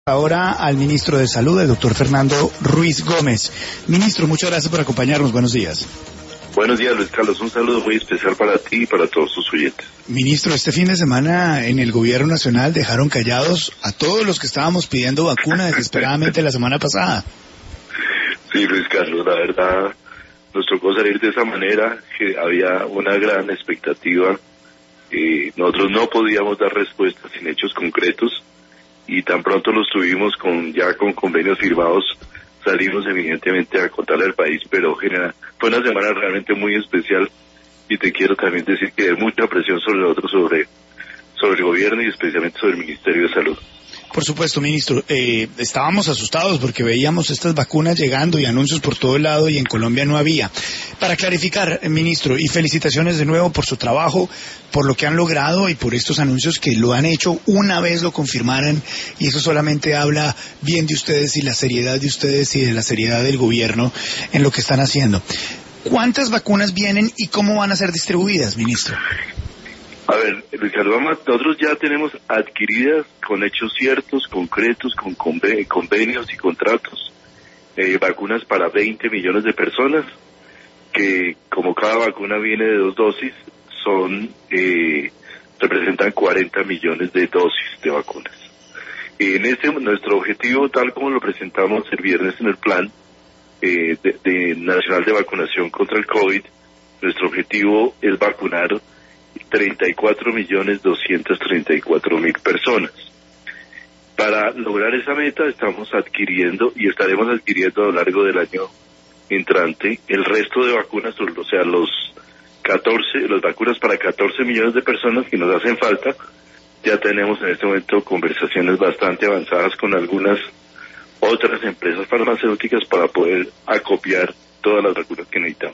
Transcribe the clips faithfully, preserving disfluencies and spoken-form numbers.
Ahora al ministro de Salud, el doctor Fernando Ruiz Gómez. Ministro, muchas gracias por acompañarnos. Buenos días. Buenos días, Luis Carlos. Un saludo muy especial para ti y para todos tus oyentes. Ministro, este fin de semana en el gobierno nacional dejaron callados a todos los que estábamos pidiendo vacuna desesperadamente la semana pasada. Sí, Luis Carlos, la verdad nos tocó salir de esa manera, que había una gran expectativa. Eh, nosotros no podíamos dar respuestas sin hechos concretos. Y tan pronto los tuvimos con ya con convenios firmados, salimos evidentemente a contarle al país, pero genera, fue una semana realmente muy especial y te quiero también decir que hay mucha presión sobre nosotros, sobre, sobre el gobierno y especialmente sobre el Ministerio de Salud. Por supuesto, ministro, eh, estábamos asustados porque veíamos estas vacunas llegando y anuncios por todo el lado y en Colombia no había. Para clarificar, ministro, y felicitaciones de nuevo por su trabajo, por lo que han logrado y por estos anuncios que lo han hecho una vez lo confirmaran, y eso solamente habla bien de ustedes y la seriedad de ustedes y de la seriedad del gobierno en lo que están haciendo. ¿Cuántas vacunas vienen y cómo van a ser distribuidas, ministro? A ver, Ricardo, nosotros ya tenemos adquiridas con hechos ciertos, concretos, con convenios y contratos, eh, vacunas para veinte millones de personas, que como cada vacuna viene de dos dosis, son eh, representan cuarenta millones de dosis de vacunas. En este, nuestro objetivo, tal como lo presentamos el viernes en el plan eh, de, de nacional de vacunación contra el COVID, nuestro objetivo es vacunar treinta y cuatro millones doscientos treinta y cuatro mil personas. Para lograr esa meta estamos adquiriendo y estaremos adquiriendo a lo largo del año entrante el resto de vacunas, o sea, los catorce, las vacunas para catorce millones de personas que nos hacen falta. Ya tenemos en este momento conversaciones bastante avanzadas con algunas otras empresas farmacéuticas para poder acopiar todas las vacunas que necesitamos.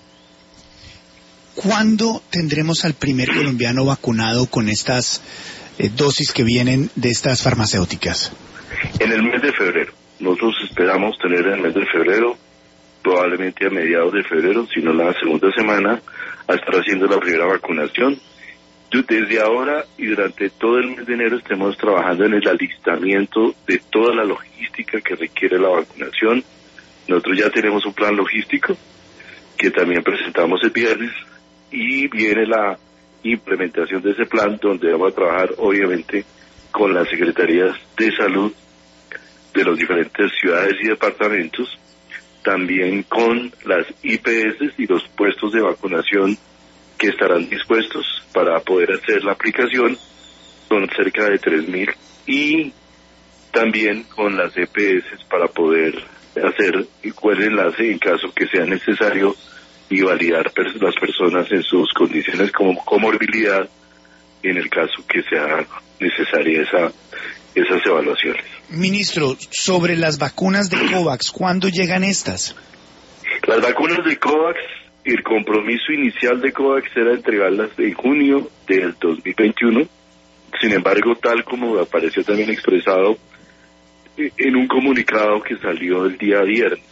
¿Cuándo tendremos al primer colombiano vacunado con estas eh, dosis que vienen de estas farmacéuticas? En el mes de febrero. Nosotros esperamos tener en el mes de febrero, probablemente a mediados de febrero, si no la segunda semana, a estar haciendo la primera vacunación. Desde ahora y durante todo el mes de enero estemos trabajando en el alistamiento de toda la logística que requiere la vacunación. Nosotros ya tenemos un plan logístico que también presentamos el viernes, y viene la implementación de ese plan, donde vamos a trabajar obviamente con las secretarías de salud de las diferentes ciudades y departamentos, también con las I P S y los puestos de vacunación que estarán dispuestos para poder hacer la aplicación, son cerca de tres mil, y también con las E P S para poder hacer el enlace en caso que sea necesario y validar pers- las personas en sus condiciones como comorbilidad en el caso que sea necesaria esa, esas evaluaciones. Ministro, sobre las vacunas de COVAX, ¿cuándo llegan estas? Las vacunas de COVAX, el compromiso inicial de COVAX era entregarlas en junio del dos mil veintiuno. Sin embargo, tal como apareció también expresado en un comunicado que salió el día viernes,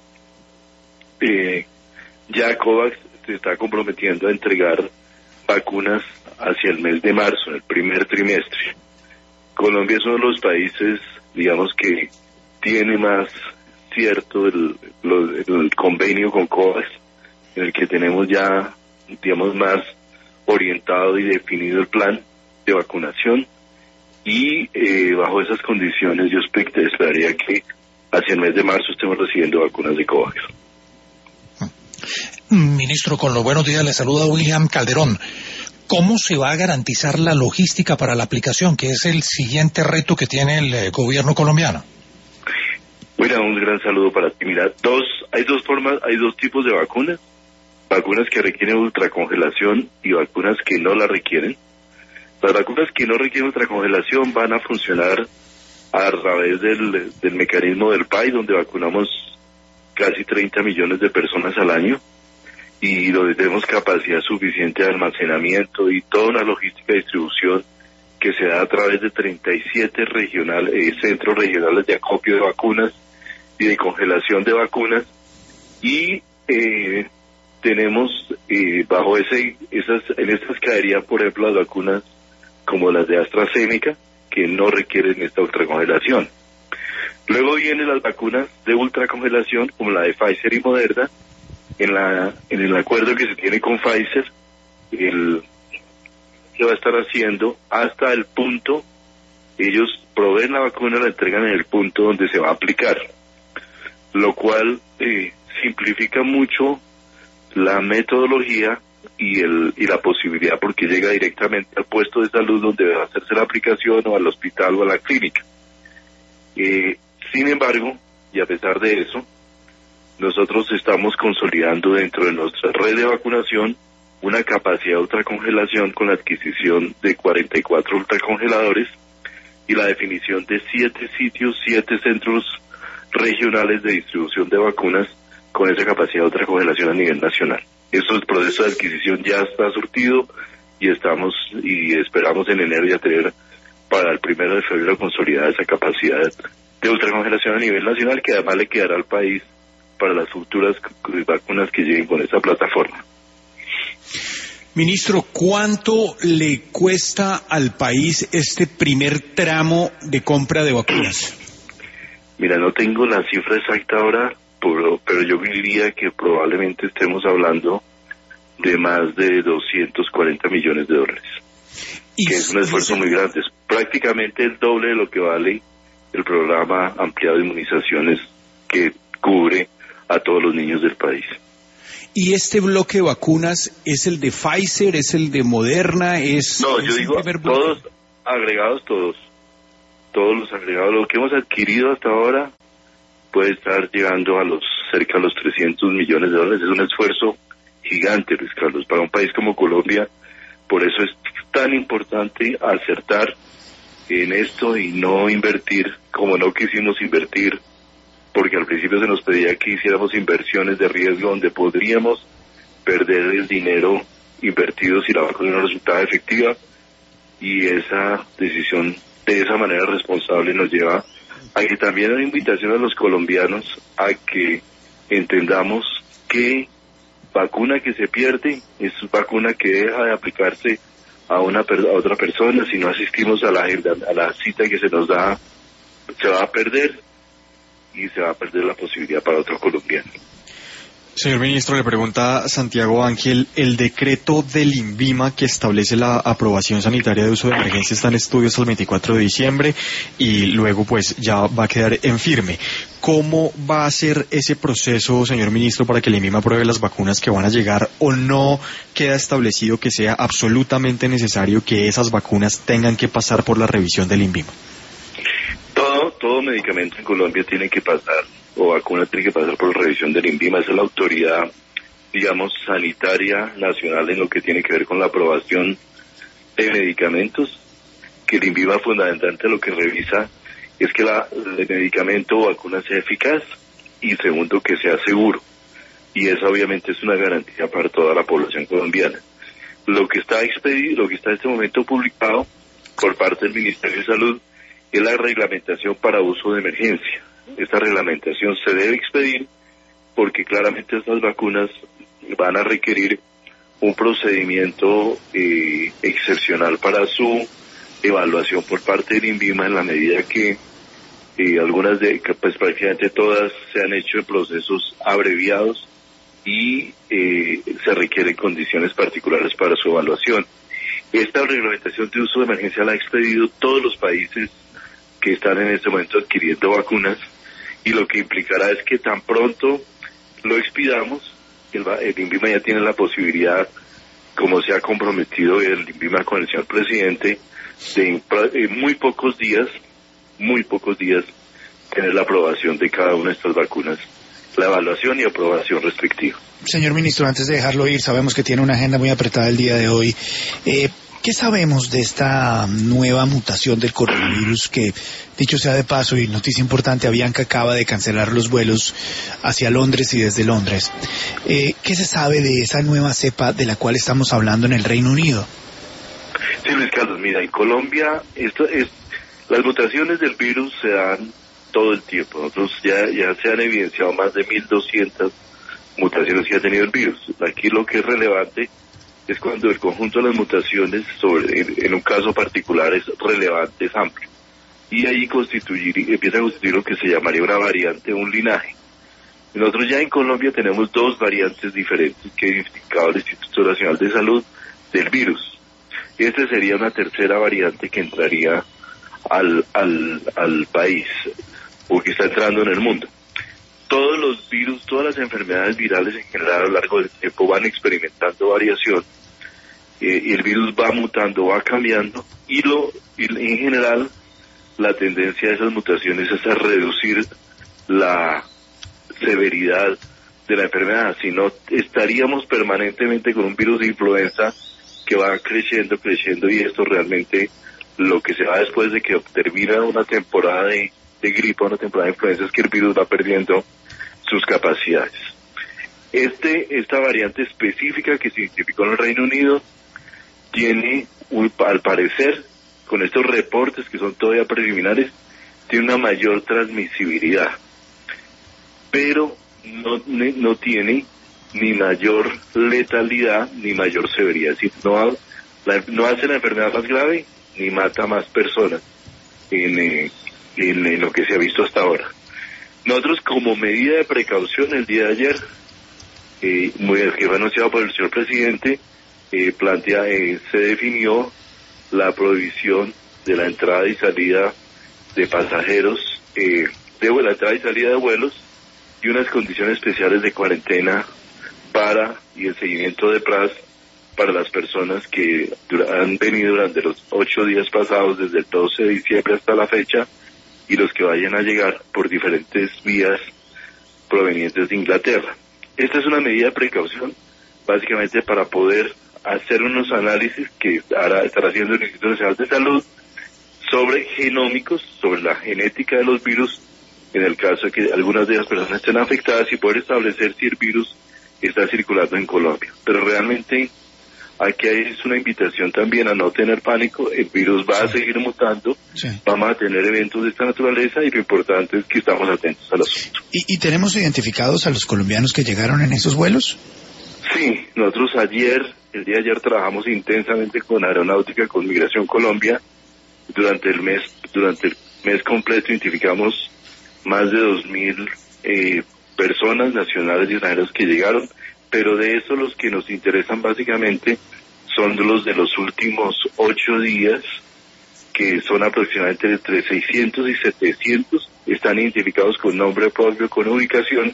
eh, ya COVAX se está comprometiendo a entregar vacunas hacia el mes de marzo, en el primer trimestre. Colombia es uno de los países, digamos, que tiene más cierto el, el, el convenio con COVAX, en el que tenemos ya, digamos, más orientado y definido el plan de vacunación, y eh, bajo esas condiciones yo esperaría que hacia el mes de marzo estemos recibiendo vacunas de COVAX. Ministro, con los buenos días, le saluda William Calderón. ¿Cómo se va a garantizar la logística para la aplicación, que es el siguiente reto que tiene el eh, gobierno colombiano? Mira, un gran saludo para ti. Mira, dos, hay dos formas, hay dos tipos de vacunas. Vacunas que requieren ultracongelación y vacunas que no la requieren. Las vacunas que no requieren ultracongelación van a funcionar a través del, del mecanismo del P A I, donde vacunamos casi treinta millones de personas al año, y donde tenemos capacidad suficiente de almacenamiento y toda una logística de distribución que se da a través de treinta y siete regional, eh, centros regionales de acopio de vacunas y de congelación de vacunas, y eh, tenemos eh, bajo ese, esas, en estas caerían por ejemplo las vacunas como las de AstraZeneca, que no requieren esta ultracongelación. Luego vienen las vacunas de ultracongelación, como la de Pfizer y Moderna. En la en el acuerdo que se tiene con Pfizer, el se va a estar haciendo hasta el punto, ellos proveen la vacuna, la entregan en el punto donde se va a aplicar, lo cual eh, simplifica mucho la metodología y el y la posibilidad, porque llega directamente al puesto de salud donde va a hacerse la aplicación, o al hospital o a la clínica. Eh, sin embargo, y a pesar de eso, nosotros estamos consolidando dentro de nuestra red de vacunación una capacidad de ultracongelación con la adquisición de cuarenta y cuatro ultracongeladores y la definición de siete sitios, siete centros regionales de distribución de vacunas con esa capacidad de ultracongelación a nivel nacional. Eso, el proceso de adquisición ya está surtido y estamos y esperamos en enero ya tener para el primero de febrero consolidada esa capacidad de ultracongelación a nivel nacional, que además le quedará al país para las futuras vacunas que lleguen con esa plataforma. Ministro, ¿cuánto le cuesta al país este primer tramo de compra de vacunas? Mira, no tengo la cifra exacta ahora, pero, pero yo diría que probablemente estemos hablando de más de doscientos cuarenta millones de dólares, que es un esfuerzo muy grande, es prácticamente el doble de lo que vale el programa ampliado de inmunizaciones que cubre a todos los niños del país. ¿Y este bloque de vacunas es el de Pfizer, es el de Moderna, es...? No, es yo digo todos agregados, todos. Todos los agregados. Lo que hemos adquirido hasta ahora puede estar llegando a los cerca de los trescientos millones de dólares. Es un esfuerzo gigante, Luis Carlos, para un país como Colombia. Por eso es tan importante acertar en esto y no invertir como no quisimos invertir, porque al principio se nos pedía que hiciéramos inversiones de riesgo donde podríamos perder el dinero invertido si la vacuna no resultaba efectiva, y esa decisión de esa manera responsable nos lleva a que también una invitación a los colombianos a que entendamos que vacuna que se pierde es vacuna que deja de aplicarse a una a otra persona. Si no asistimos a la, a la cita que se nos da, se va a perder, y se va a perder la posibilidad para otro colombiano. Señor ministro, le pregunta Santiago Ángel, el decreto del INVIMA que establece la aprobación sanitaria de uso de emergencia está en estudio hasta el veinticuatro de diciembre y luego pues ya va a quedar en firme. ¿Cómo va a ser ese proceso, señor ministro, para que el INVIMA apruebe las vacunas que van a llegar, o no queda establecido que sea absolutamente necesario que esas vacunas tengan que pasar por la revisión del INVIMA? Todo, todo medicamento en Colombia tiene que pasar, o vacuna tiene que pasar por revisión del INVIMA. Esa es la autoridad, digamos, sanitaria nacional en lo que tiene que ver con la aprobación de medicamentos, que el INVIMA fundamentalmente lo que revisa es que la, el medicamento o vacuna sea eficaz, y segundo, que sea seguro, y eso obviamente es una garantía para toda la población colombiana. Lo que está expedido, lo que está en este momento publicado por parte del Ministerio de Salud es la reglamentación para uso de emergencia. Esta reglamentación se debe expedir porque claramente estas vacunas van a requerir un procedimiento eh, excepcional para su evaluación por parte del INVIMA, en la medida que eh, algunas de, pues prácticamente todas se han hecho en procesos abreviados y eh, se requieren condiciones particulares para su evaluación. Esta reglamentación de uso de emergencia la ha expedido todos los países que están en este momento adquiriendo vacunas, y lo que implicará es que tan pronto lo expidamos, el, el INVIMA ya tiene la posibilidad, como se ha comprometido el INVIMA con el señor presidente, de en muy pocos días, muy pocos días, tener la aprobación de cada una de estas vacunas, la evaluación y aprobación respectiva. Señor ministro, antes de dejarlo ir, sabemos que tiene una agenda muy apretada el día de hoy. Eh, ¿Qué sabemos de esta nueva mutación del coronavirus que, dicho sea de paso, y noticia importante, Avianca acaba de cancelar los vuelos hacia Londres y desde Londres? Eh, ¿Qué se sabe de esa nueva cepa de la cual estamos hablando en el Reino Unido? Sí, Luis Carlos, mira, en Colombia esto es, las mutaciones del virus se dan todo el tiempo. Nosotros ya, ya se han evidenciado más de mil doscientas mutaciones que ha tenido el virus. Aquí lo que es relevante es cuando el conjunto de las mutaciones, sobre, en, en un caso particular, es relevante, es amplio. y ahí constituir, empieza a constituir lo que se llamaría una variante, un linaje. Nosotros ya en Colombia tenemos dos variantes diferentes que ha identificado el Instituto Nacional de Salud del virus. Esta sería una tercera variante que entraría al, al, al país, o que está entrando en el mundo. Todos los virus, todas las enfermedades virales en general a lo largo del tiempo van experimentando variación, eh, y el virus va mutando, va cambiando, y, lo, y en general la tendencia de esas mutaciones es a reducir la severidad de la enfermedad. Si no, estaríamos permanentemente con un virus de influenza que va creciendo, creciendo, y esto realmente lo que se va después de que termina una temporada de, de gripe, una temporada de influenza, es que el virus va perdiendo sus capacidades. Este, esta variante específica que se identificó en el Reino Unido tiene, un, al parecer, con estos reportes que son todavía preliminares, tiene una mayor transmisibilidad, pero no, no tiene ni mayor letalidad ni mayor severidad, es decir, no, la, no hace la enfermedad más grave ni mata más personas en, eh, en, en lo que se ha visto hasta ahora. Nosotros, como medida de precaución, el día de ayer, eh, muy, que fue anunciado por el señor presidente, eh, plantea, eh, se definió la prohibición de la entrada y salida de pasajeros, eh, de la entrada y salida de vuelos, y unas condiciones especiales de cuarentena para y el seguimiento de P R A S para las personas que dura, han venido durante los ocho días pasados, desde el doce de diciembre hasta la fecha, y los que vayan a llegar por diferentes vías provenientes de Inglaterra. Esta es una medida de precaución, básicamente para poder hacer unos análisis que hará, estará haciendo el Instituto Nacional de Salud sobre genómicos, sobre la genética de los virus, en el caso de que algunas de las personas estén afectadas, y poder establecer si el virus está circulando en Colombia. Pero realmente aquí es una invitación también a no tener pánico. El virus va a seguir mutando, sí. Vamos a tener eventos de esta naturaleza, y lo importante es que estamos atentos al asunto. ¿Y, y tenemos identificados a los colombianos que llegaron en esos vuelos? Sí, nosotros ayer, el día de ayer trabajamos intensamente con Aeronáutica, con Migración Colombia. Durante el mes, durante el mes completo identificamos más de dos mil eh, personas nacionales y extranjeros que llegaron, pero de eso los que nos interesan básicamente son los de los últimos ocho días, que son aproximadamente entre seiscientos y setecientos, están identificados con nombre propio, con ubicación,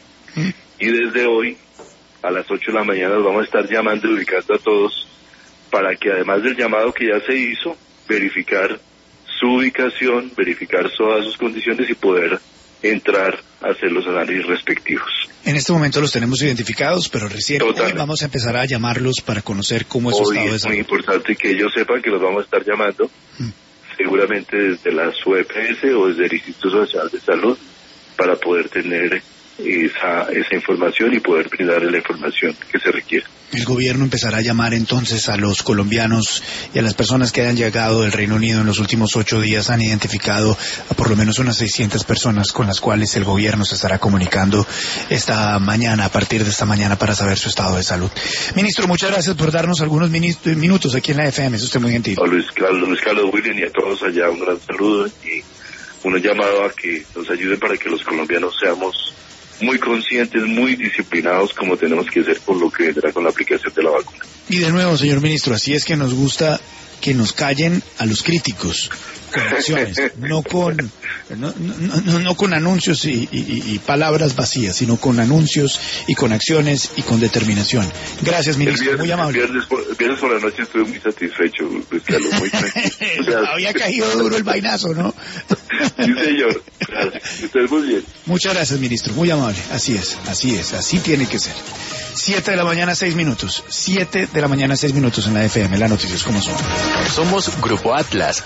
y desde hoy a las ocho de la mañana los vamos a estar llamando y ubicando a todos, para que además del llamado que ya se hizo, verificar su ubicación, verificar todas sus condiciones y poder entrar a hacer los análisis respectivos. En este momento los tenemos identificados, pero recién hoy vamos a empezar a llamarlos para conocer cómo es su estado de salud. Es muy importante que ellos sepan que los vamos a estar llamando, mm. seguramente desde las U E P S o desde el Instituto Nacional de Salud, para poder tener esa, esa información y poder brindarle la información que se requiere. El gobierno empezará a llamar entonces a los colombianos y a las personas que hayan llegado del Reino Unido en los últimos ocho días. Han identificado a por lo menos unas seiscientas personas con las cuales el gobierno se estará comunicando esta mañana, a partir de esta mañana, para saber su estado de salud. Ministro, muchas gracias por darnos algunos minutos aquí en la F M, es usted muy gentil. A Luis Carlos, Luis Carlos William, y a todos allá un gran saludo y un llamado a que nos ayuden para que los colombianos seamos muy conscientes, muy disciplinados, como tenemos que ser con lo que vendrá con la aplicación de la vacuna. Y de nuevo, señor ministro, así es que nos gusta que nos callen a los críticos con acciones, no con no, no, no, no con anuncios y, y, y palabras vacías, sino con anuncios y con acciones y con determinación. Gracias, ministro, viernes, muy amable. El viernes, por, el viernes por la noche estuve muy satisfecho, Luis Carlos, muy tranquilo. O sea, había caído duro el vainazo, ¿no? Sí, señor. Gracias. Usted muy bien. Muchas gracias, ministro, muy amable. Así es, así es, así tiene que ser. Siete de la mañana, seis minutos. Siete de la mañana, seis minutos en la F M. Las noticias como son. Somos Grupo Atlas.